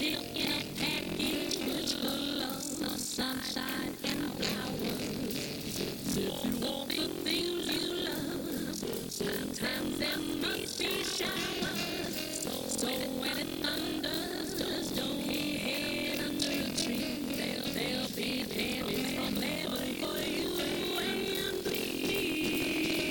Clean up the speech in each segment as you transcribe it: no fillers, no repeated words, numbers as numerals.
in a package full of sunshine and flowers. If you want the things you love, sometimes there must be showers. So when it thunders, don't head under a tree. There'll be pennies from heaven for you and me.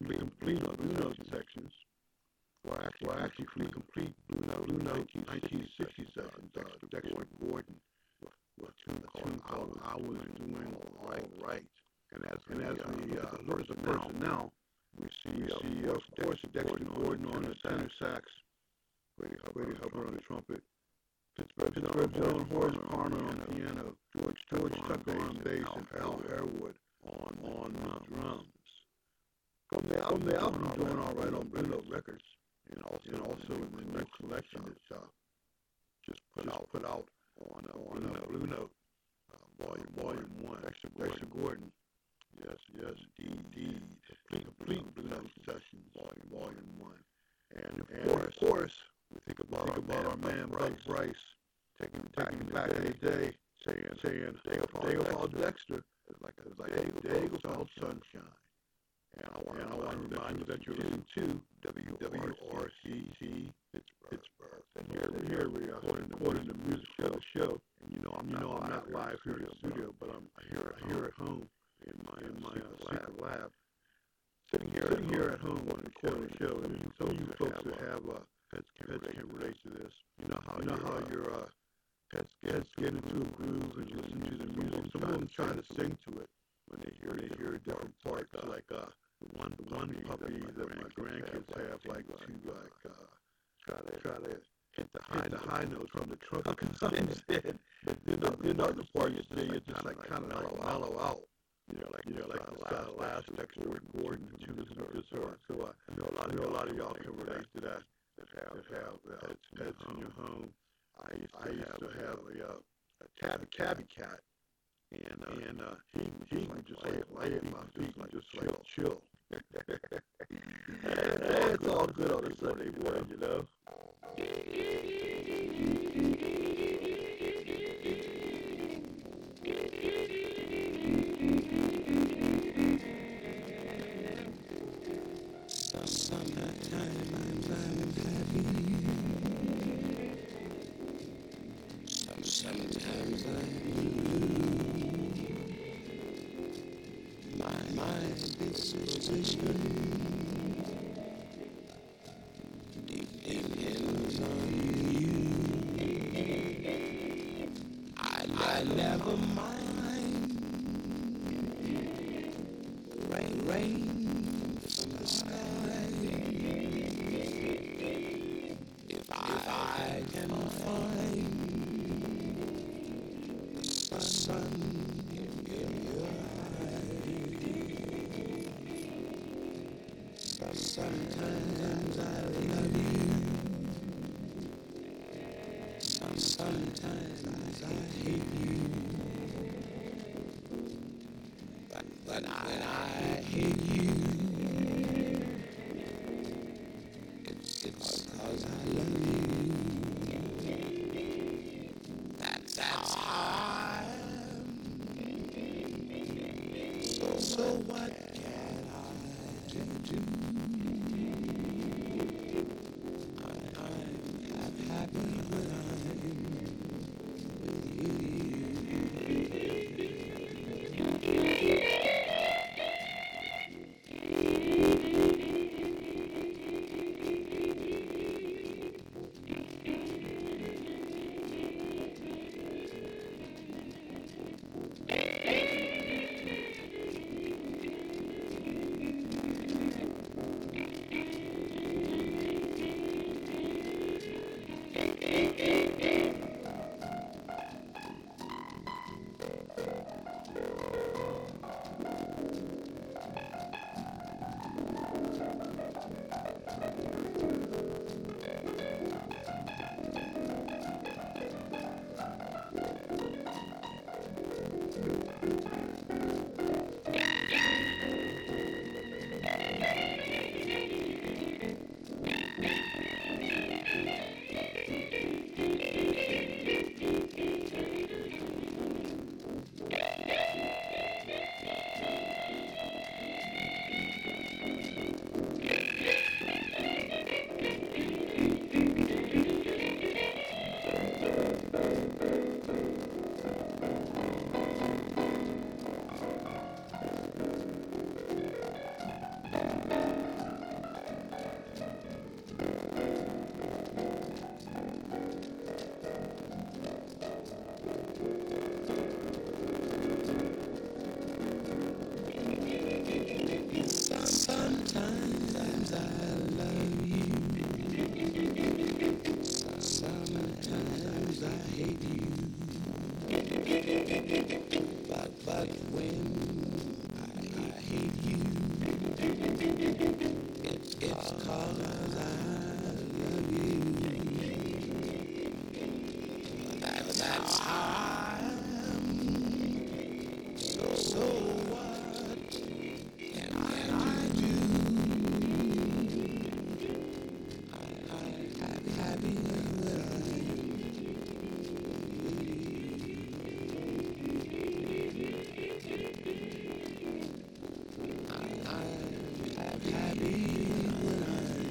Blue Note sections. Well, actually complete Blue Note 1960 sections. Dexter Gordon with a tune called I Was Doing All Right. And as we look at the person now, we see of course, Dexter Gordon on the tenor sax, Grady Hubbard on the trumpet, Pittsburgh John Horace Parmer on the piano, George Tucker on bass, and Al Harewood on drums. From the album Doing All Right on Blue Note Records, and also in the new collection that's just put out on Blue Note, Volume 1, Dexter Gordon. Yes, indeed. Complete Blue Note Sessions, Volume 1. And of course, we think about our man Buck Bryce, taking back in the day, saying day about Dexter is like a day without sunshine. And I want to remind you that you're listening to WRCC Pittsburgh. And here we are recording the music show. And I'm not live here in the studio, but I'm here at home in my secret lab. Sitting here at home on the show. And some of you folks that have pets can relate to this. You know how your pets get into a groove and you listen to the music. Some of them try to sing to it when they hear different parts. Like the one puppy that my grandkids have like to try to hit the high notes from the trumpet instead. But then other parts they just like kind of mellow out. Like the last Dexter Gordon to listen to this song. So I know a lot of y'all can relate to that have pets in your home. I used to have a tabby cat, and he would just lay at my feet and just like chill. It's all good on a Sunday morning, you know. Sometimes I'm blue. My disposition depends on you. I never mind rain from the sky if I can find sun in your eyes. Sometimes I love you. Sometimes I hate you. But when I hate you, it's because I love you. That's how. So what can I do? I'm happy when I'm with you. But when I hate you, it's 'cause I love you. That's how I'm. So what can I do? I'm happy I'm happy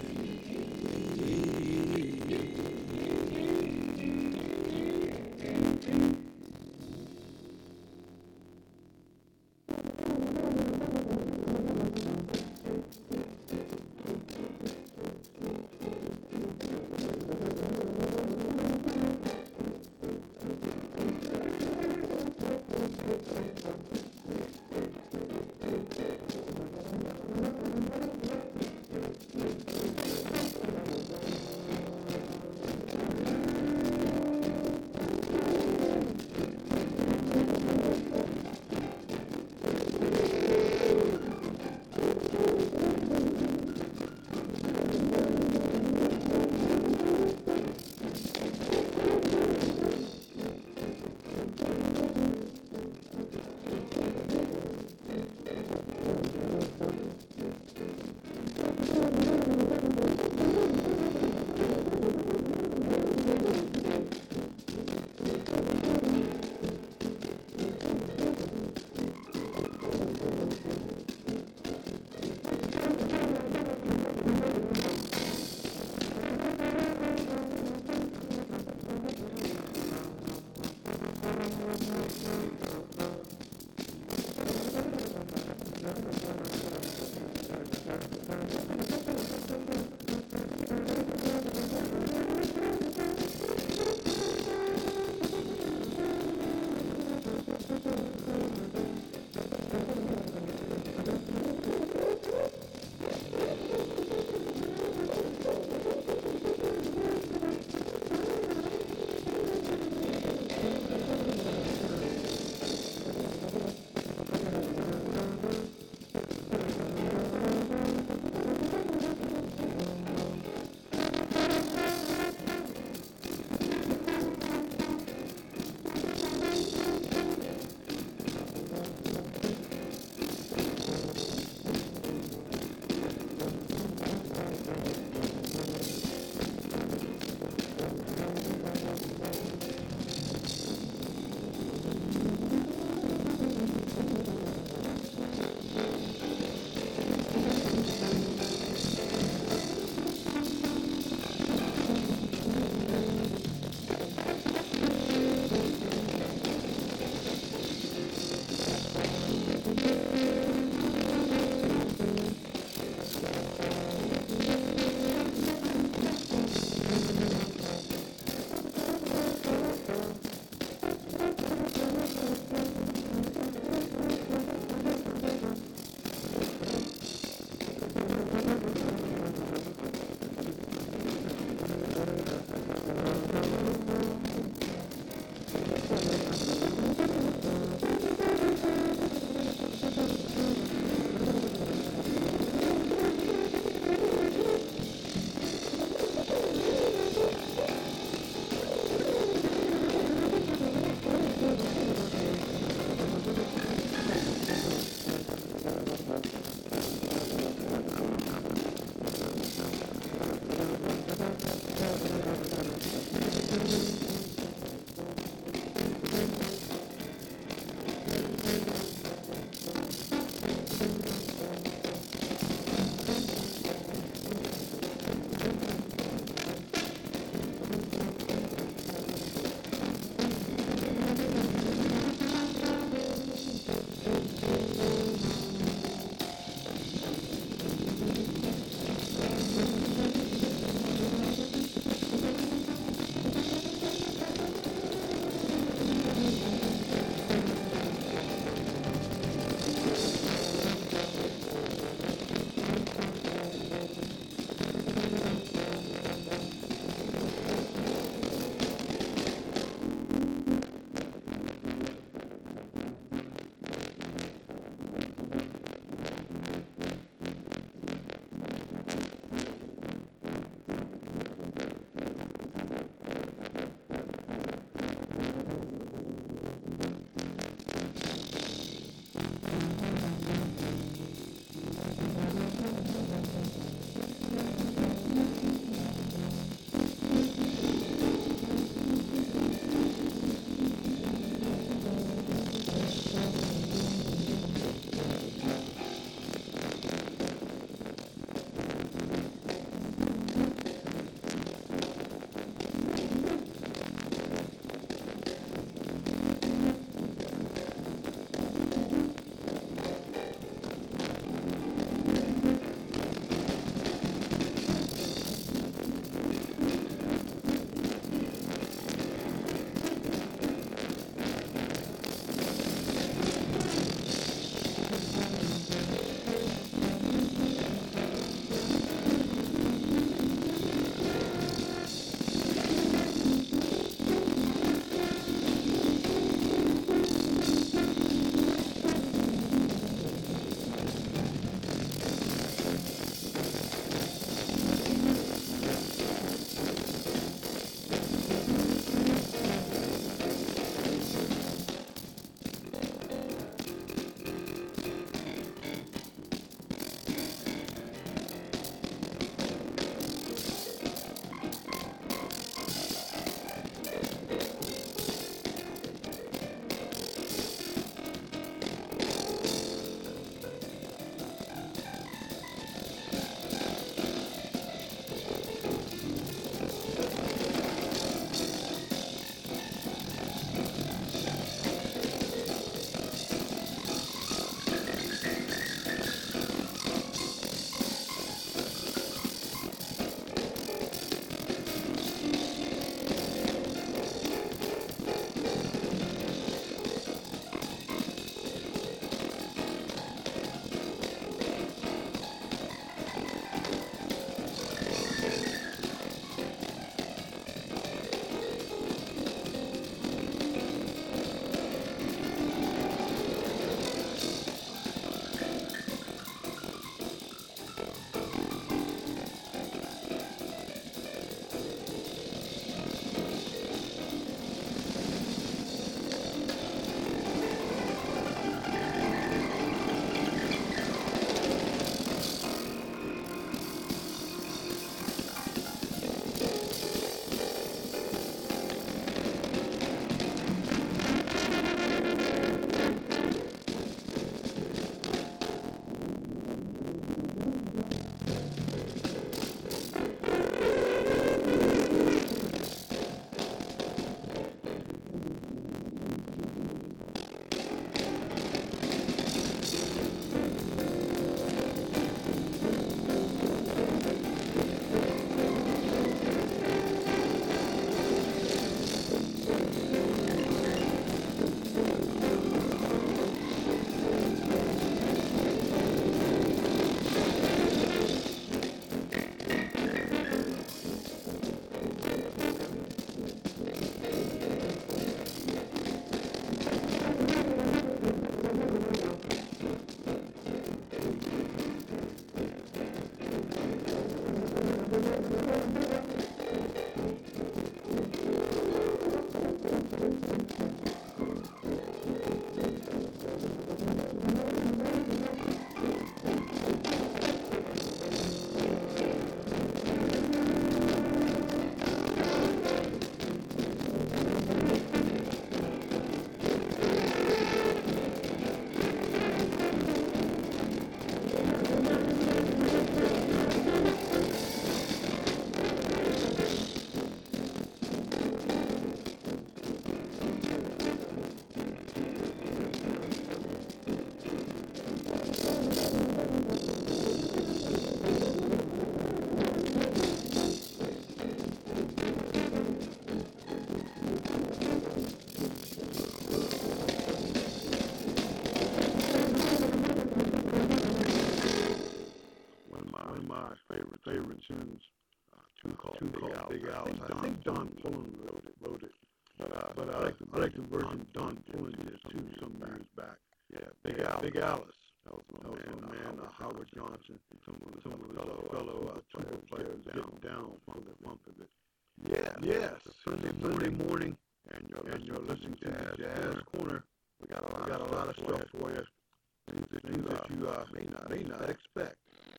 my favorite tunes. Tune called Big Alice. I think Don Pullen wrote it. But I like the version Don Pullen did too some years back. Yeah, Big Alice. That was my man, Howard Johnson. Some of the fellow trumpet players down for the month of it. Yes. Sunday morning, and you're listening to Jazz Corner. We got a lot of stuff for you. Things that you may not expect.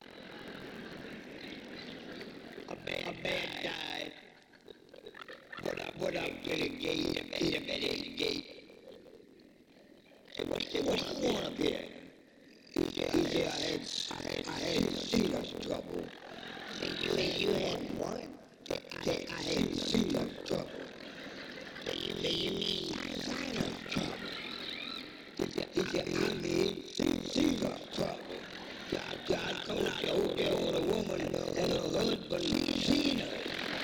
A man died. What up to the gate, meet him at his gate. And what do you want up here? He said, I had serious trouble. You had what? I had serious trouble. You mean sinus trouble? He said, I mean serious trouble. God coming out the hotel with a woman and her husband seen her.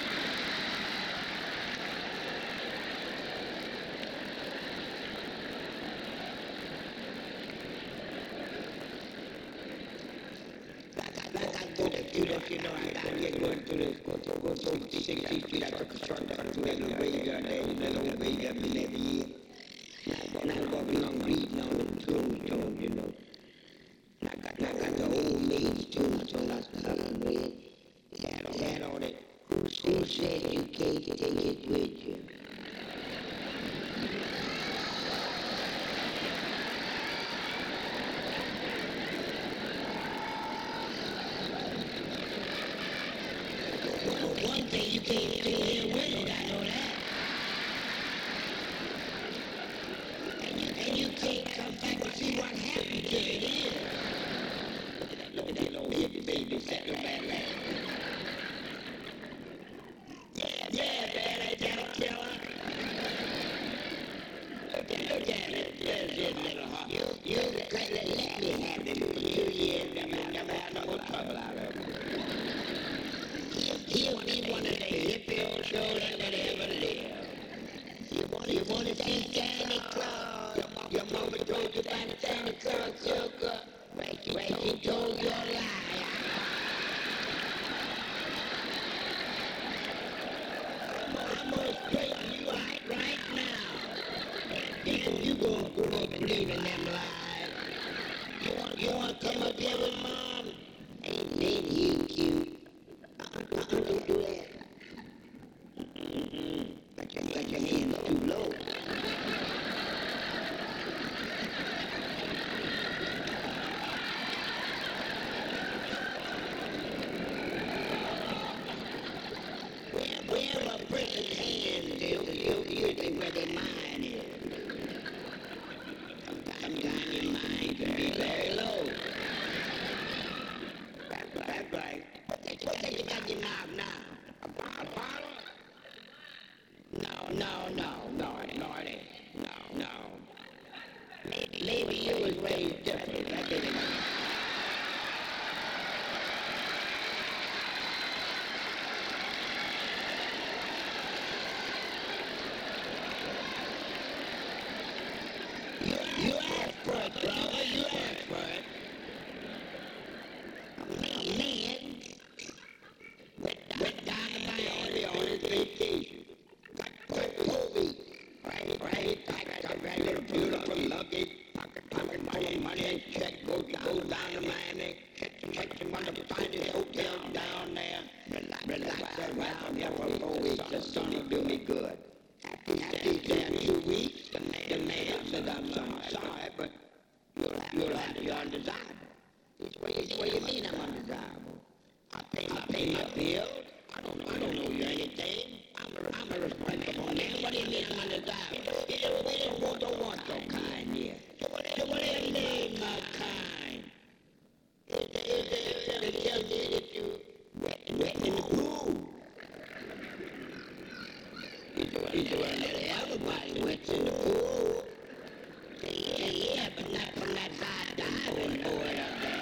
You know, I get going through this, go 60 feet, I took a short down through that little way down there, that little way down there every year. And I walk along reading on them tombstones, you know. And I got the old maid's tombstone I started with. It had on it, who said you can't take it with you? One thing you can't stay here with it, I know that. And you can't come back and see what happened to it here. Look at that old hippie baby sitting back there. Yeah, man, ain't that a killer? Look at it, there's this little heart. You couldn't let me have the little 2 years, never had no more trouble out of it. He'll be one of the hippie old shows that ever lived. You want to see Santa Claus? Your mama told you about Santa Claus, sugar. Right, she told you a lie. I'm gonna straighten you out right now. Then you gonna grow up believing them lies. You wanna come up here with Mom? Ain't you cute? Don't do that. Got your hands too low. Where a person's hands is usually where their mind is. Sometimes your mind can be very low. That's right. Take it out your mouth now. A bottle? Naughty. No. Maybe you was raised different. I didn't know. You asked for it, brother. You asked for it. Man, went down to Miami on his vacation. Got 4 weeks. Right. Got that little beautiful luggage. Pocket money and check. Go down to Miami. Catch him on the finest hotel down there. Relax that right from here for 4 weeks. The sun will do me good. After he's there 2 weeks, the man said, I'm sorry, but you'll have to be undesirable. What do you mean I'm undesirable? I pay my bills. I don't know you anything. I'm a responsible man. What do you mean I'm undesirable? We don't want your kind here. What do you mean, my kind? They tell me that you wet in the pool. He's the one that everybody wets in the pool. Yeah, but not from that high diving board up there.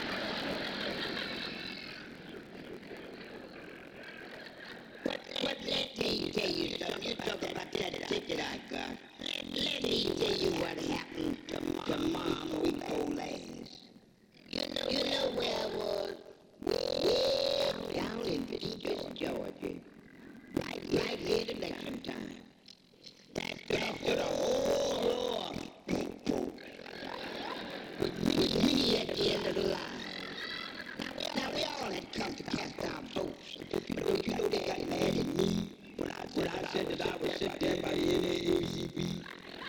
But let me tell you something. You talk about that ticket I got. Let me tell you what happened to Mom week before last. You know where I was? that I was sit there by NAACP.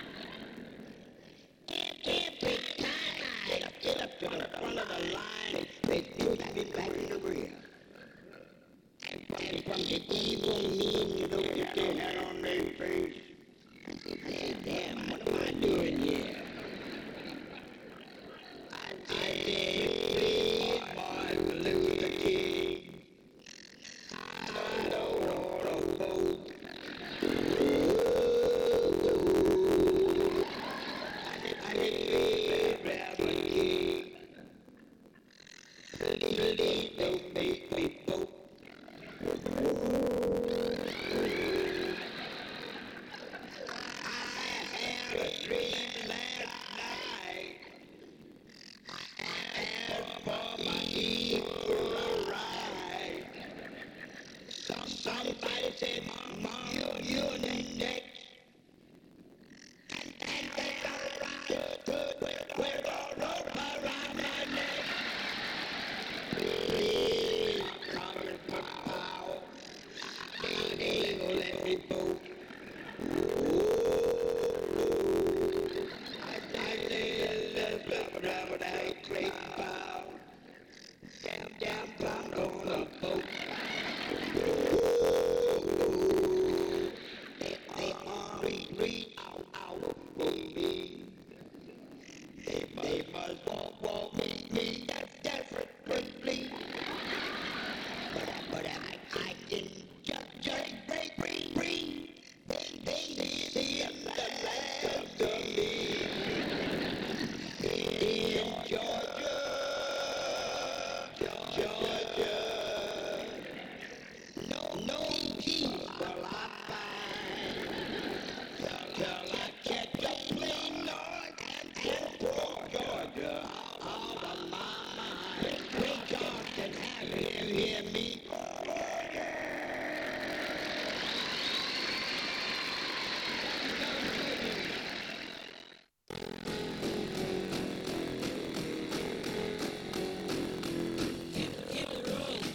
Every time I get up to the front of the line, they put me back in the rear. And from the evil, mean look that they had on their face, I said, damn, what am I doing here? I said, Martin Luther King, I don't want to vote. I said, Reverend King, please don't make me vote. Somebody said, Mom, you're next. And they got around with a rope around my neck. Please, Congress put power. They ain't gonna let me vote. I said, let's great power. Damn, I'm gonna vote. They read out me. They must walk me desperately. But I can just break free. They see the last of me. In Georgia. No peace will I find till I catch a plane north and poor Georgia all of my mind. Great God can have him hear me. Hit the road.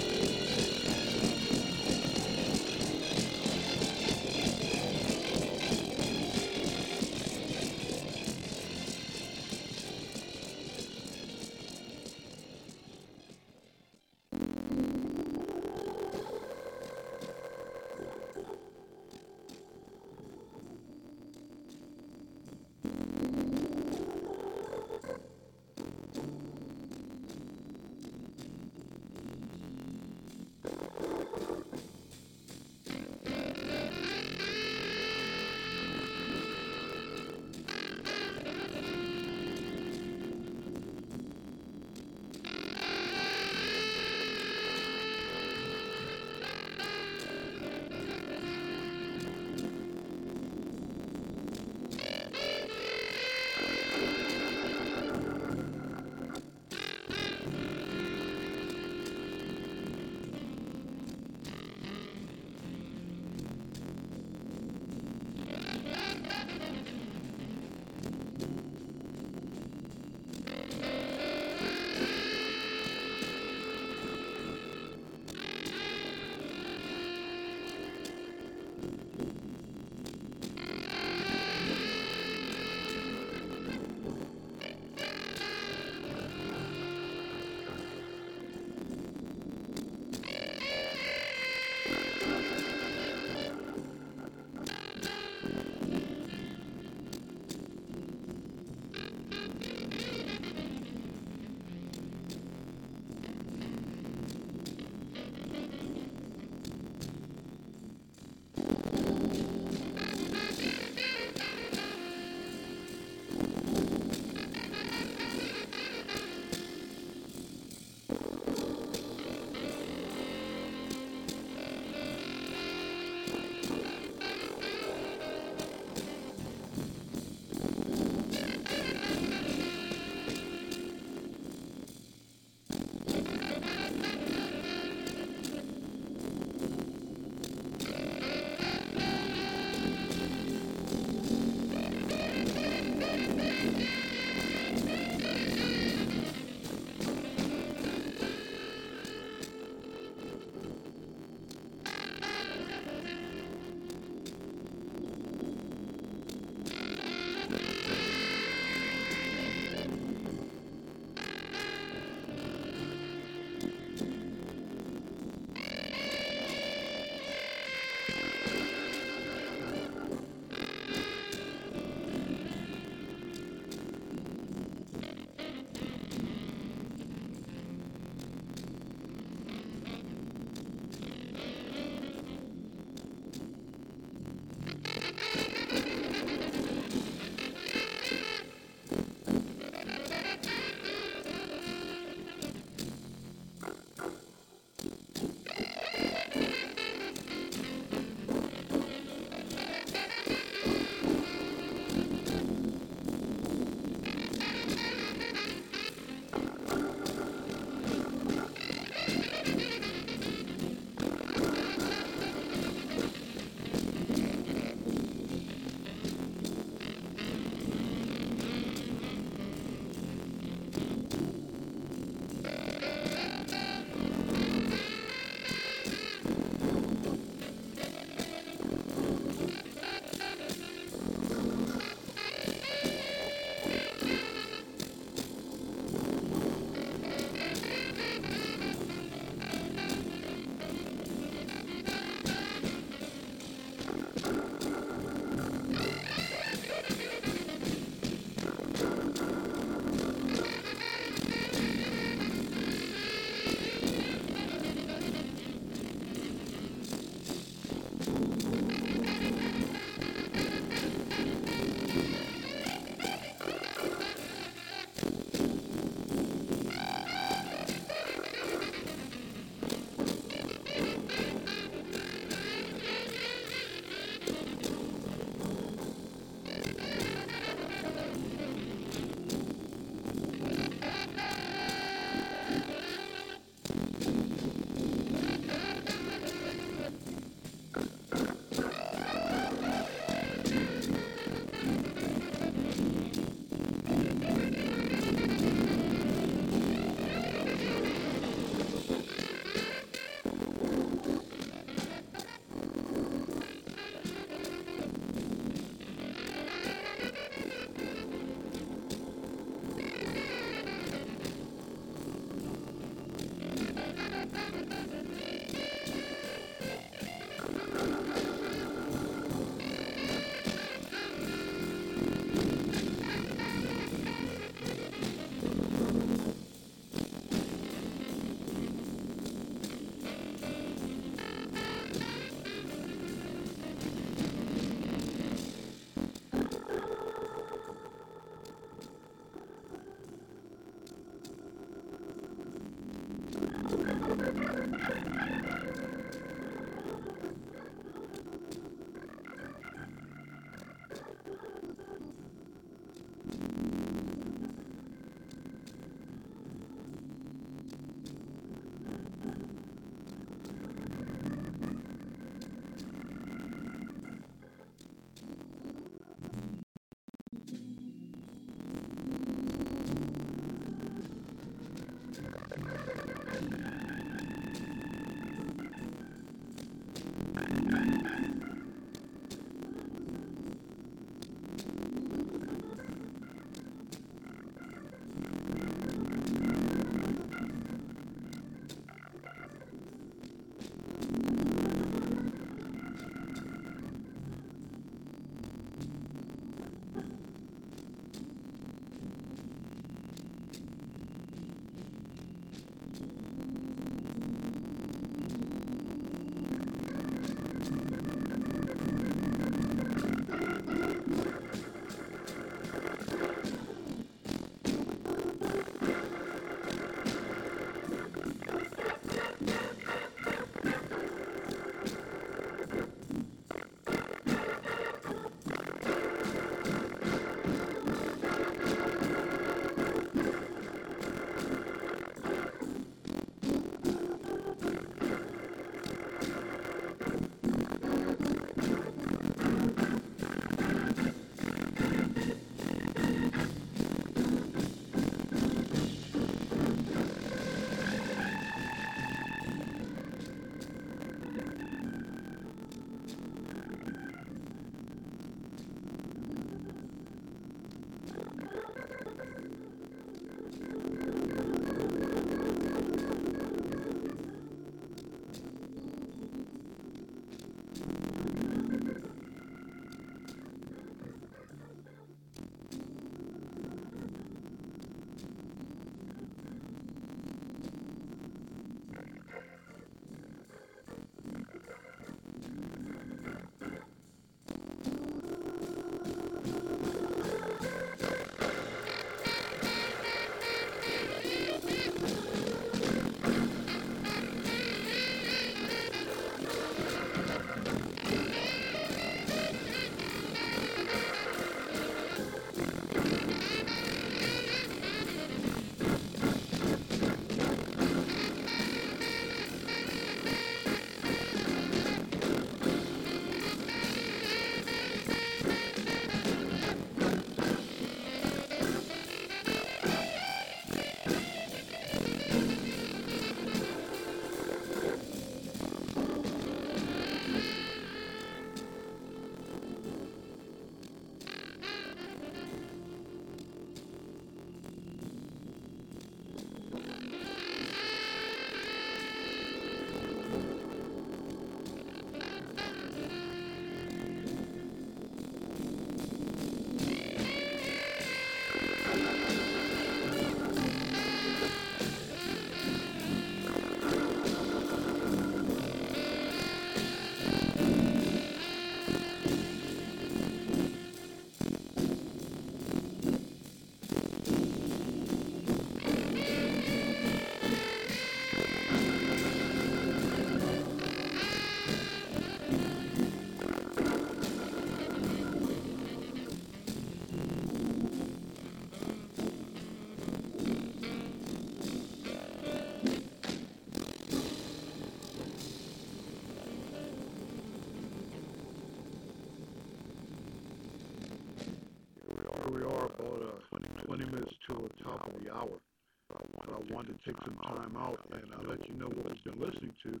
We are about 20 minutes to the top of the hour. But I wanted to take some time out and let you know what we've been listening to.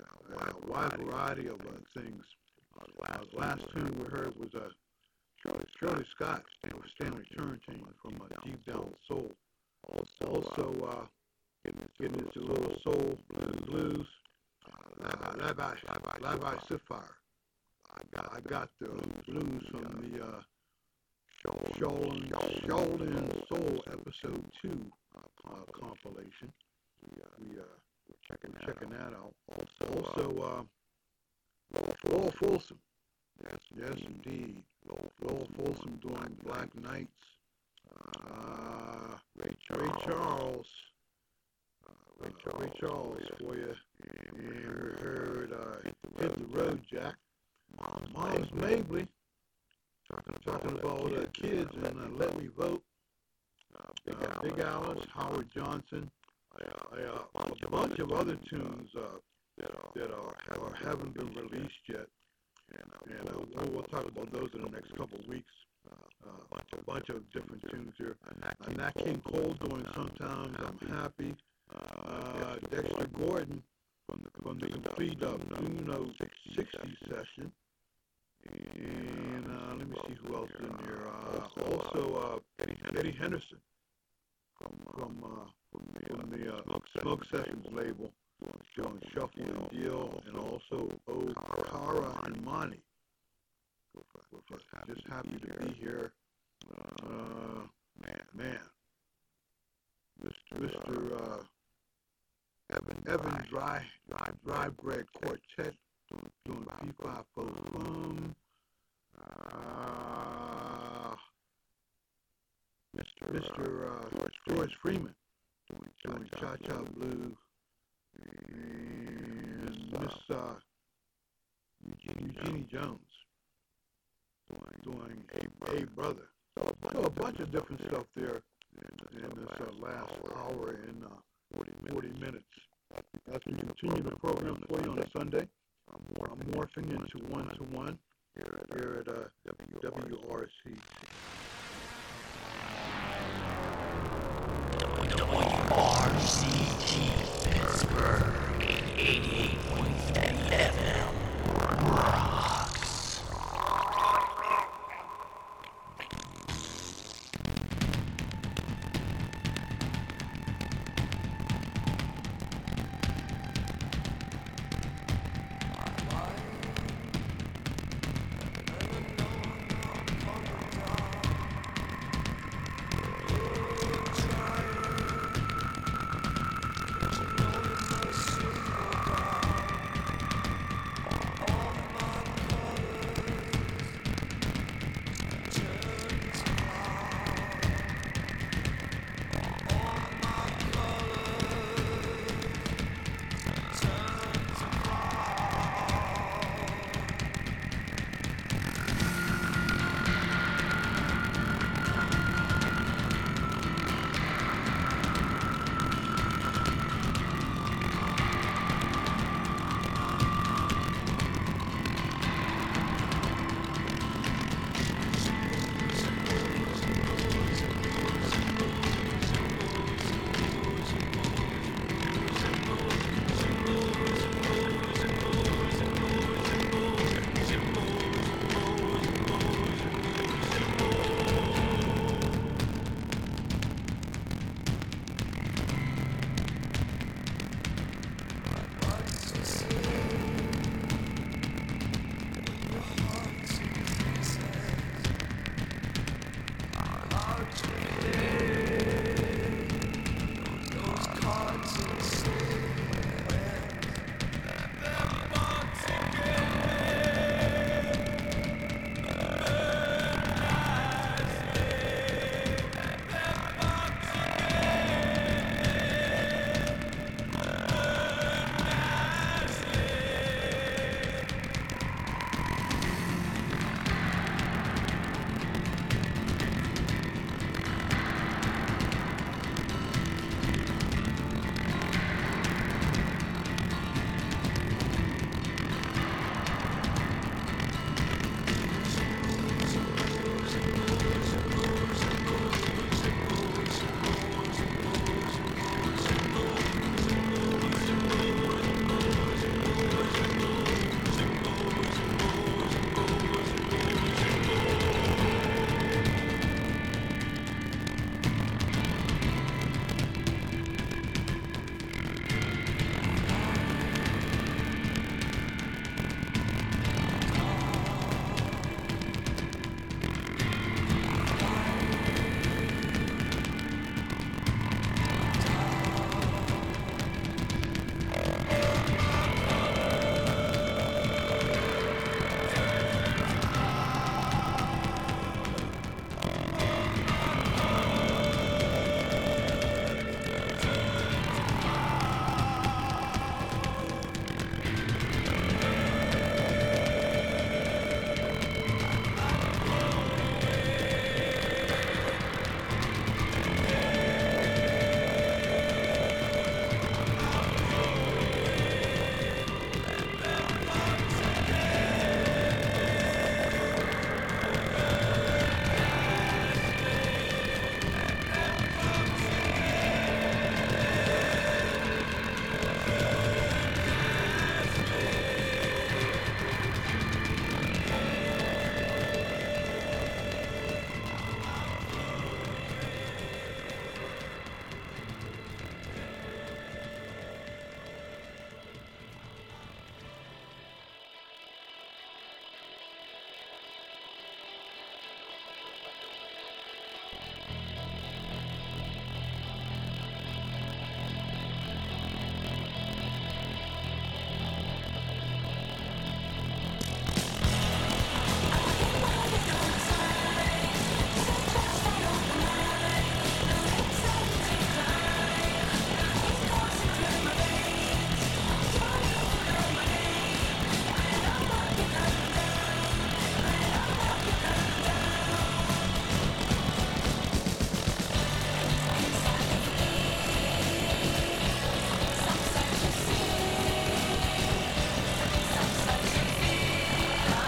A wide variety of things. Last tune we heard was Shirley Scott, Stanley Turrentine from Deep Down Soul. Also getting into a little soul blues Fly-By Sapphire. I got the blues from the Sheldon Soul Episode 2 compilation. We're checking that out. Also, Lowell Fulson. Yes, indeed. Lowell Fulson doing Black Knights. Ray Charles for you. And we heard Hit the Road Jack. Moms Mabley. Talking about the kids and Let Me Vote. Big Alice, Howard Johnson. A bunch of other tunes that haven't been released yet. And we'll talk about those in the next couple of weeks. A bunch of different tunes here. Nat King Cole doing Sometimes I'm Happy. Dexter Gordon from the complete Uno 60 session. And let me see who else in there. Also Eddie Henderson from the Smoke Sessions label, doing Shuffle and Deal, and also Cara and Monty. Just happy to be here. Man. Mr. Evan Dry Bread Quartet doing P5 Fum. Mr. George Freeman doing Cha Cha Blue. And Miss Eugenie Jones doing Hey Brother. So a bunch of different stuff there in this last hour and 40 minutes. As we continue the program for you on a Sunday, I'm morphing into one-to-one here at WRC. WRCT.